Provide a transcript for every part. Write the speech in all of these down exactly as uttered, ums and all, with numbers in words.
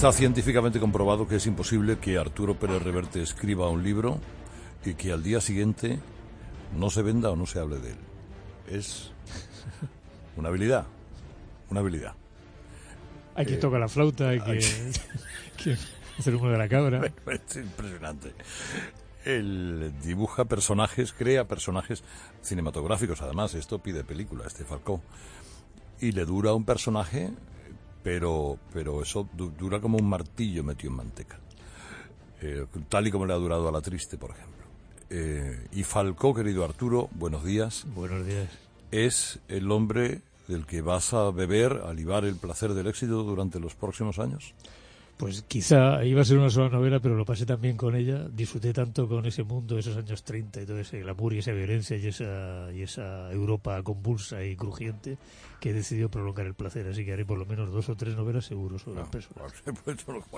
Está científicamente comprobado que es imposible que Arturo Pérez Reverte escriba un libro y que al día siguiente no se venda o no se hable de él. Es una habilidad, una habilidad. Hay que eh, tocar la flauta, hay que, que hacer humo de la cabra. Es impresionante. Él dibuja personajes, crea personajes cinematográficos, además, esto pide película, este Falcó. Y le dura un personaje, pero, pero eso du- dura como un martillo metido en manteca. Eh, tal y como le ha durado a La Triste, por ejemplo. Eh, y Falcó, querido Arturo, buenos días. Buenos días. Es el hombre del que vas a beber, a libar el placer del éxito durante los próximos años. Pues quizá iba a ser una sola novela, pero lo pasé tan bien con ella, disfruté tanto con ese mundo, esos años treinta y todo ese glamour y esa violencia y esa, y esa Europa convulsa y crujiente, que he decidido prolongar el placer, así que haré por lo menos dos o tres novelas seguro sobre No, las personas. pues,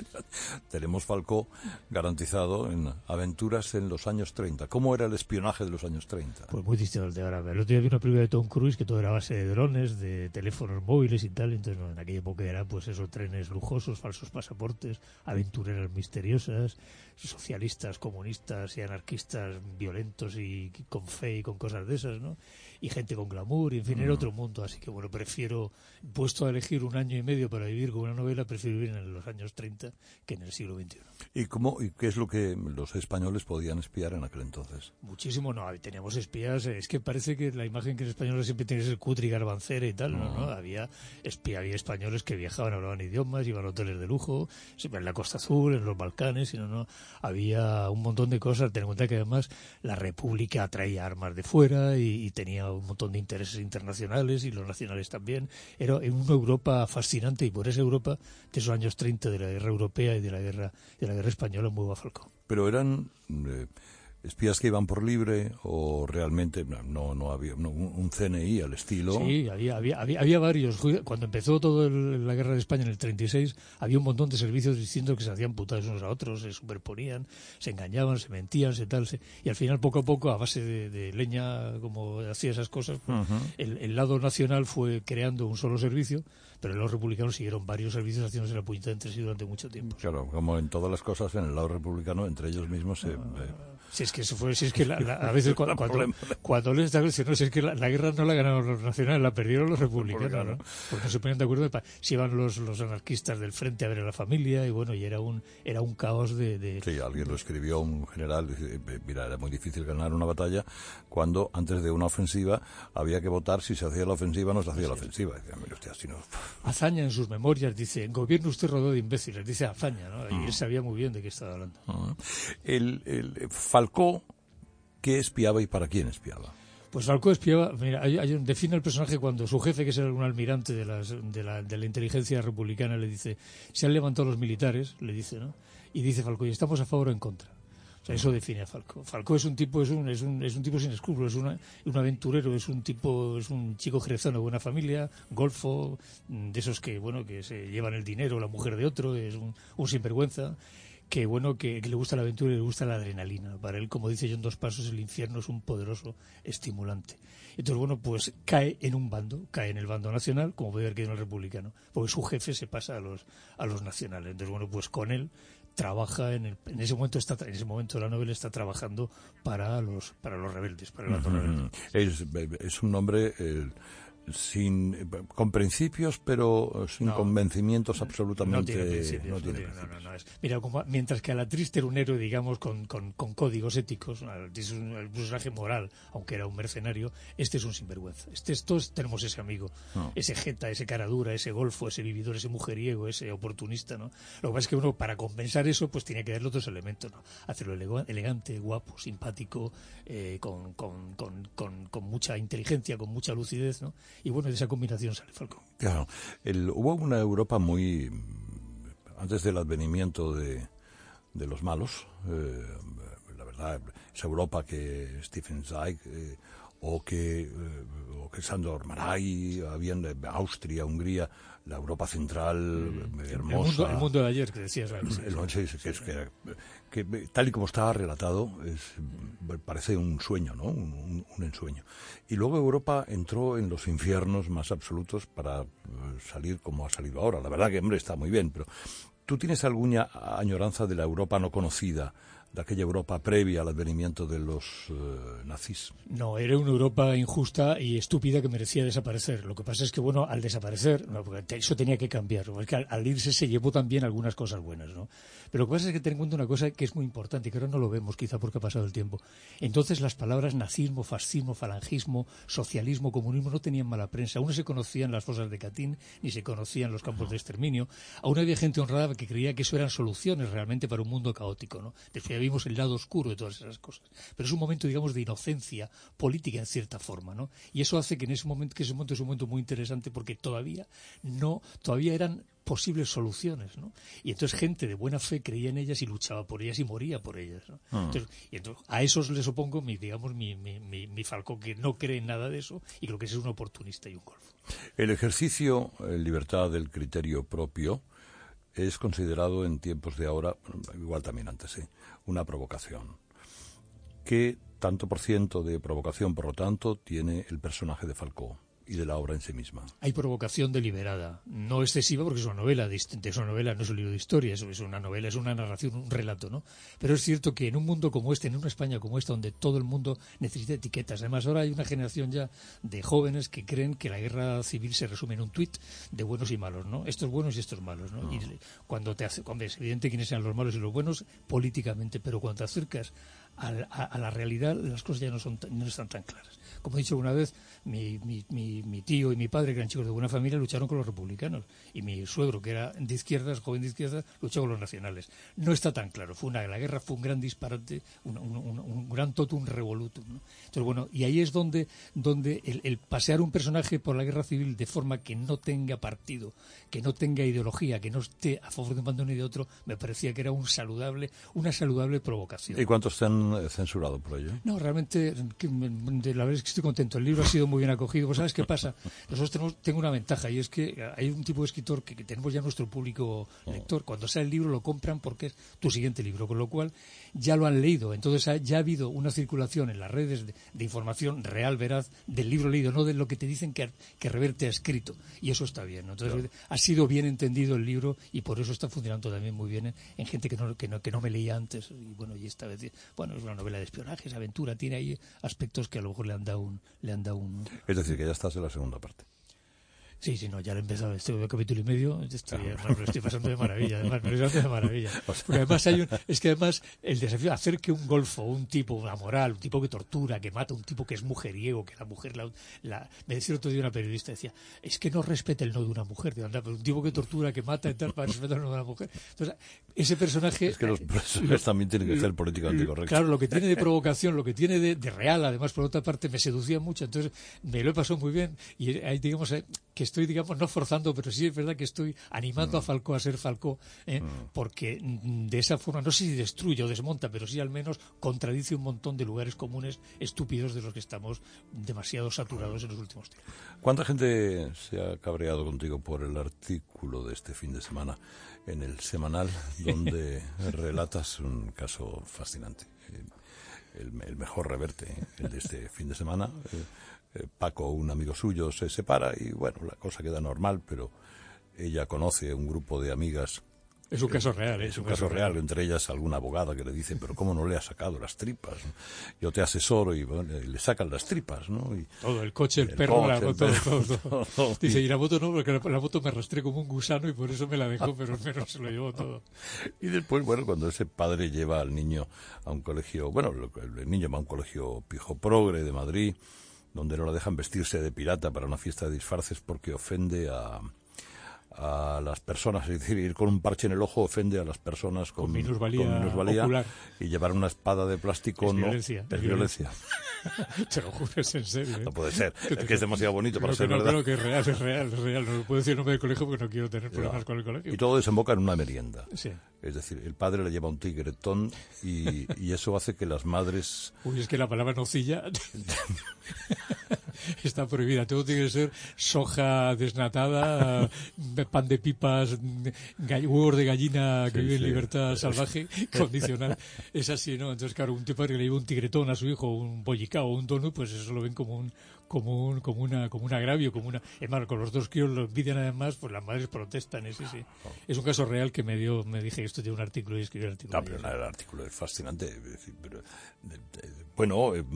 tenemos Falcó garantizado en Aventuras en los años treinta. ¿Cómo era el espionaje de los años treinta? Pues muy distinto al de ahora. El otro día vi una película de Tom Cruise que todo era a base de drones, de teléfonos móviles y tal, entonces no, en aquella época eran pues esos trenes lujosos, falsos pasaportes, aventureras misteriosas, socialistas, comunistas y anarquistas violentos y con fe y con cosas de esas, ¿no? Y gente con glamour, y en fin, era otro mundo, así que bueno, prefiero, puesto a elegir un año y medio para vivir con una novela, prefiero vivir en los años treinta que en el siglo veintiuno. ¿Y cómo y qué es lo que los españoles podían espiar en aquel entonces? Muchísimo, no, teníamos espías, es que parece que la imagen que en español siempre tiene que ser cutre y garbancera y tal, no, no, había espía, había españoles que viajaban, hablaban idiomas, iban a hoteles de lujo, en la Costa Azul, en los Balcanes, y no, no, había un montón de cosas. Ten en cuenta que además la República traía armas de fuera y, y tenía un montón de intereses internacionales y los nacionales también. Era una Europa fascinante, y por esa Europa de esos años treinta, de la guerra europea y de la guerra de la guerra española, muy a Falcó. Pero eran eh, espías que iban por libre o realmente no no había no, un C N I al estilo. Sí, había había había, había varios. Cuando empezó toda la guerra de España en el treinta y seis, había un montón de servicios distintos que se hacían putados unos a otros, se superponían, se engañaban, se mentían, se tal, se, y al final poco a poco, a base de, de leña, como hacía esas cosas, pues, uh-huh. el, el lado nacional fue creando un solo servicio, pero los republicanos siguieron varios servicios haciéndose la puñeta entre sí durante mucho tiempo. Claro, como en todas las cosas, en el lado republicano, entre ellos mismos se... No, eh, si es que eso fue, si es que la, la, a veces cuando, cuando, cuando les está diciendo, si es que la, la guerra no la ganaron los nacionales, la perdieron los republicanos, ¿no? Porque no se ponían de acuerdo, si iban los, los anarquistas del frente a ver a la familia, y bueno, y era un era un caos de... de sí, alguien lo escribió, un general, dice, mira, era muy difícil ganar una batalla cuando antes de una ofensiva había que votar si se hacía la ofensiva o no se hacía sí. la ofensiva. Decía, mira, usted, así no... Azaña en sus memorias dice, en gobierno usted rodó de imbéciles, dice Azaña, ¿no? Y mm. él sabía muy bien de qué estaba hablando. Mm. El, el Falcó, ¿qué espiaba y para quién espiaba? Pues Falcó espiaba, mira, hay, hay un, define el personaje cuando su jefe, que es un almirante de, las, de, la, de la inteligencia republicana, le dice, se han levantado los militares, le dice, ¿no? Y dice Falcó, ¿y estamos a favor o en contra? O sea, eso define a Falcó. Falcó es un tipo, es un, es un, es un tipo sin escrúpulos, es una, un aventurero, es un tipo, es un chico jerezano de buena familia, golfo, de esos que, bueno, que se llevan el dinero, la mujer de otro, es un, un sinvergüenza. Que bueno, que, que le gusta la aventura y le gusta la adrenalina. Para él, como dice yo en Dos pasos, el infierno es un poderoso estimulante. Entonces, bueno, pues cae en un bando, cae en el bando nacional, como puede ver que en el republicano, porque su jefe se pasa a los a los nacionales. Entonces, bueno, pues con él trabaja en, el, en ese momento está en ese momento de la novela está trabajando para los para los rebeldes, para el bando uh-huh. rebelde. Es, es un hombre eh, sin con principios pero sin no, convencimientos absolutamente no tiene principios, no tiene no, principios. No, no, no es, mira, como, mientras que a La Triste era un héroe, digamos, con, con, con códigos éticos, es un, un personaje moral, aunque era un mercenario, este es un sinvergüenza. Este, todos tenemos ese amigo, no. ese jeta, ese cara dura, ese golfo, ese vividor, ese mujeriego, ese oportunista, ¿no? Lo que pasa es que uno, para compensar eso, pues tiene que darle otros elementos, ¿no? Hacerlo elegante, guapo, simpático, eh, con, con, con, con, con mucha inteligencia, con mucha lucidez, ¿no? Y bueno, de esa combinación sale Falcó. Claro, el, hubo una Europa muy... antes del advenimiento de, de los malos, eh, la verdad, esa Europa que Stefan Zweig eh, o que, eh, o que Sándor Márai, habían Austria, Hungría, la Europa central, mm, hermosa. El mundo, el mundo de ayer, que decías. El, el, sí, sí, que, es que, que tal y como está relatado, es, parece un sueño, ¿no? Un, un, un ensueño. Y luego Europa entró en los infiernos más absolutos para salir como ha salido ahora. La verdad que, hombre, está muy bien, pero... ¿Tú tienes alguna añoranza de la Europa no conocida, de aquella Europa previa al advenimiento de los eh, nazis? No, era una Europa injusta y estúpida que merecía desaparecer. Lo que pasa es que, bueno, al desaparecer, no, porque eso tenía que cambiar. Es que al, al irse se llevó también algunas cosas buenas, ¿no? Pero lo que pasa es que ten en cuenta una cosa que es muy importante y que ahora no lo vemos, quizá porque ha pasado el tiempo. Entonces las palabras nazismo, fascismo, falangismo, socialismo, comunismo no tenían mala prensa. Aún no se conocían las fosas de Katyn, ni se conocían los campos de exterminio. Aún había gente honrada que creía que eso eran soluciones realmente para un mundo caótico, ¿no? Después ya vimos el lado oscuro de todas esas cosas. Pero es un momento, digamos, de inocencia política en cierta forma, ¿no? Y eso hace que en ese momento, que ese momento es un momento muy interesante porque todavía no, todavía eran posibles soluciones, ¿no? Y entonces gente de buena fe creía en ellas y luchaba por ellas y moría por ellas, ¿no? Ah. Entonces, y entonces a esos les opongo mi, digamos, mi, mi, mi, mi Falcó, que no cree en nada de eso y creo que es un oportunista y un golfo. El ejercicio en libertad del criterio propio es considerado en tiempos de ahora, igual también antes, ¿eh? Una provocación. ¿Qué tanto por ciento de provocación, por lo tanto, tiene el personaje de Falcó y de la obra en sí misma? Hay provocación deliberada, no excesiva porque es una novela, es una novela, no es un libro de historia, es una novela, es una narración, un relato, ¿no? Pero es cierto que en un mundo como este, en una España como esta, donde todo el mundo necesita etiquetas, además ahora hay una generación ya de jóvenes que creen que la guerra civil se resume en un tuit de buenos y malos, ¿no? Estos buenos y estos malos, ¿no? No. Y cuando te hace, cuando es evidente quiénes sean los malos y los buenos políticamente, pero cuando te acercas a, a, a la realidad, las cosas ya no son no están tan claras. Como he dicho alguna vez, mi, mi, mi, mi tío y mi padre, que eran chicos de buena familia, lucharon con los republicanos. Y mi suegro, que era de izquierdas, joven de izquierdas, luchó con los nacionales. No está tan claro. Fue una, la guerra fue un gran disparate, un, un, un, un gran totum revolutum, ¿no? Entonces, bueno, y ahí es donde, donde el, el pasear un personaje por la guerra civil de forma que no tenga partido, que no tenga ideología, que no esté a favor de un bando ni de otro, me parecía que era un saludable, una saludable provocación. ¿Y cuántos te han censurado por ello? No, realmente, que, de la verdad es que estoy contento. El libro ha sido muy bien acogido. Pues ¿sabes qué pasa? Nosotros tenemos, tengo una ventaja y es que hay un tipo de escritor que, que tenemos ya nuestro público lector. Cuando sale el libro lo compran porque es tu siguiente libro, con lo cual ya lo han leído. Entonces ya ha habido una circulación en las redes de, de información real, veraz, del libro leído, no de lo que te dicen que, que Reverte ha escrito. Y eso está bien, ¿no? Entonces claro, ha sido bien entendido el libro y por eso está funcionando también muy bien en, en gente que no, que, no, que no me leía antes. Y bueno, y esta vez, bueno, es una novela de espionaje, es aventura, tiene ahí aspectos que a lo mejor le han dado un... Le han dado un... Es decir, que ya estás en la segunda parte. Sí, sí, no, ya lo he empezado, estoy en el capítulo y medio, estoy, además, lo estoy pasando de maravilla, además, me lo estoy pasando de maravilla. Porque además hay un, es que además el desafío, hacer que un golfo, un tipo, una moral, un tipo que tortura, que mata, un tipo que es mujeriego, que la mujer, la, la me decía otro día una periodista, decía, es que no respeta el no de una mujer, digo, anda, pero un tipo que tortura, que mata y tal, para respetar el no de una mujer. Entonces, ese personaje... Es que los personajes también tienen que ser políticamente correctos. Claro, lo que tiene de provocación, lo que tiene de, de real, además, por otra parte, me seducía mucho, entonces me lo he pasado muy bien y ahí, digamos, que estoy, digamos, no forzando, pero sí es verdad que estoy animando mm. a Falcó a ser Falcó, ¿eh? mm. porque de esa forma, no sé si destruye o desmonta, pero sí al menos contradice un montón de lugares comunes estúpidos de los que estamos demasiado saturados en los últimos tiempos. ¿Cuánta gente se ha cabreado contigo por el artículo de este fin de semana en el Semanal, donde relatas un caso fascinante? El, el mejor Reverte, ¿eh? El de este fin de semana. Eh, eh, Paco, un amigo suyo, se separa y bueno, la cosa queda normal, pero ella conoce un grupo de amigas. Es un caso real, ¿eh? Es un caso real, entre ellas alguna abogada que le dice, pero ¿cómo no le ha sacado las tripas? ¿No? Yo te asesoro y, bueno, y le sacan las tripas, ¿no? Y todo, el coche, el, el perro, coche, la moto, el perro. Todo, todo, todo. Dice, y la moto no, porque la, la moto me arrastré como un gusano y por eso me la dejó, pero menos se lo llevó todo. Y después, bueno, cuando ese padre lleva al niño a un colegio, bueno, el niño va a un colegio pijo progre de Madrid, donde no la dejan vestirse de pirata para una fiesta de disfraces porque ofende a... a las personas, es decir, ir con un parche en el ojo ofende a las personas con, con minusvalía, con minusvalía y llevar una espada de plástico es no violencia, es violencia. Te lo juro, es en serio, ¿eh? No puede ser, es que es demasiado bonito para ser no, verdad. Creo que es real, es real, es real. No puedo decir el nombre del colegio porque no quiero tener problemas no. con el colegio. Y todo desemboca en una merienda. Sí. Es decir, el padre le lleva un tigretón y, y eso hace que las madres... Uy, es que la palabra nocilla... está prohibida. Todo tiene que ser soja desnatada, pan de pipas, huevos de gallina que sí, vive sí. en libertad salvaje, condicional. Es así, ¿no? Entonces, claro, un tipo que le lleva un tigretón a su hijo, un bollicao o un donut, pues eso lo ven como un como un como una como un agravio, como una es más, con los dos críos lo envidian además, pues las madres protestan, sí, sí. Es un caso real que me dio me dije esto tiene un artículo y escribí el artículo. No, pero el artículo es fascinante. Pero, bueno, eh,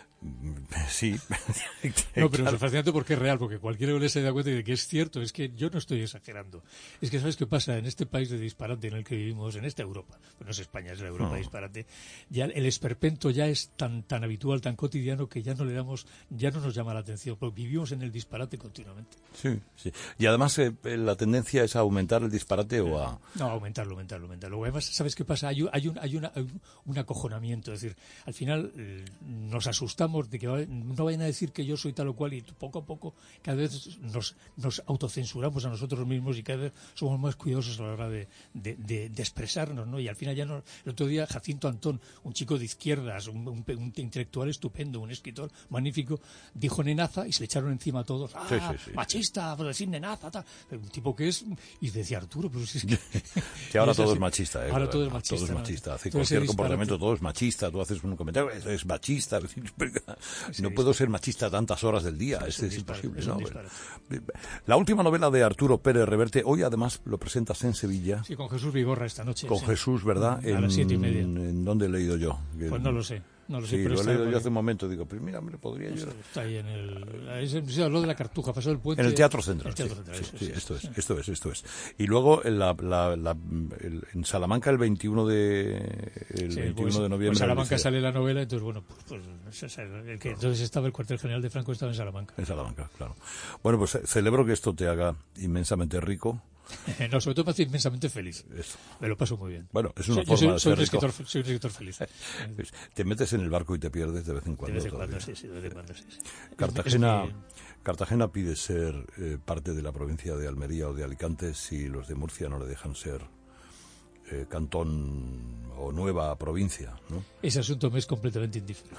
sí. No, pero claro. Es fascinante porque es real, porque cualquiera que se da cuenta de que es cierto, es que yo no estoy exagerando. Es que ¿sabes qué pasa? En este país de disparate en el que vivimos, en esta Europa, pues no es España, es la Europa no. disparate, ya el esperpento ya es tan tan habitual, tan cotidiano, que ya no le damos, ya no nos llama la atención, porque vivimos en el disparate continuamente. Sí, sí. Y además eh, la tendencia es a aumentar el disparate o a... No, aumentarlo, aumentarlo, aumentarlo. Además, ¿sabes qué pasa? Hay un, hay un, hay una, hay un acojonamiento, es decir, al final eh, nos asustamos de que no vayan a decir que yo soy tal o cual y poco a poco cada vez nos, nos autocensuramos a nosotros mismos y cada vez somos más cuidadosos a la hora de, de, de, de expresarnos, ¿no? Y al final ya no... El otro día Jacinto Antón, un chico de izquierdas, un, un, un intelectual estupendo, un escritor magnífico, dijo nenaza y se le echaron encima a todos. ¡Ah, sí, sí, sí, machista, por decir nenaza! Tal. Un tipo que es... Y decía Arturo, pero si es que... Sí, ahora es todo así. es machista, ¿eh? Ahora todo es machista. Todo es ¿no? machista. Hace todo cualquier comportamiento, todo es machista. Tú haces un comentario, es, es machista. No puedo ser machista tantas horas del día, es, es, es imposible. Es ¿no? La última novela de Arturo Pérez Reverte, hoy además lo presentas en Sevilla. Sí, con Jesús Vigorra esta noche. Con sí. Jesús, ¿verdad? A en, las siete y media. ¿En, en dónde he leído yo? Pues no lo sé. No lo sé, sí, pero lo he leído yo por... hace un momento, digo, pues mira, hombre, podría no yo... Sé, está ahí en el... Se habló de la Cartuja, pasó el puente... En el Teatro Central. El Teatro sí, Central, sí, eso, sí, sí, esto sí. es, esto es, esto es. Y luego en, la, la, la, el, en Salamanca el veintiuno de el sí, veintiuno pues, de noviembre. En Salamanca sale la novela, entonces bueno, pues, pues el que entonces estaba el cuartel general de Franco estaba en Salamanca. En Salamanca, claro. Bueno, pues celebro que esto te haga inmensamente rico. No, sobre todo me hace inmensamente feliz. Eso. Me lo paso muy bien. Bueno, es una soy, forma soy, de soy ser un rico. escritor, soy un escritor feliz. Te metes en el barco y te pierdes de vez en cuando. De vez en cuando, sí, sí, de vez en cuando, sí. sí. Cartagena, es que... Cartagena pide ser eh, parte de la provincia de Almería o de Alicante si los de Murcia no le dejan ser eh, cantón o nueva provincia, ¿no? Ese asunto me es completamente indiferente.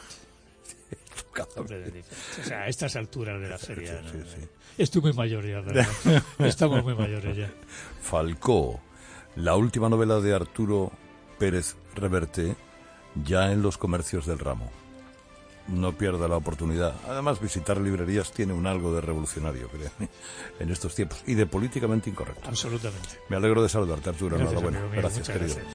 O sea, a estas alturas de la feria. Sí, sí, ¿no? sí. Estoy muy mayor ya, ¿verdad? Estamos muy mayores ya. Falcó, la última novela de Arturo Pérez Reverte, ya en los comercios del ramo. No pierda la oportunidad. Además, visitar librerías tiene un algo de revolucionario, créanme, en estos tiempos, y de políticamente incorrecto. Absolutamente. Me alegro de saludarte, Arturo. Gracias, Enhorabuena. amigo mío, Gracias, querido. Gracias.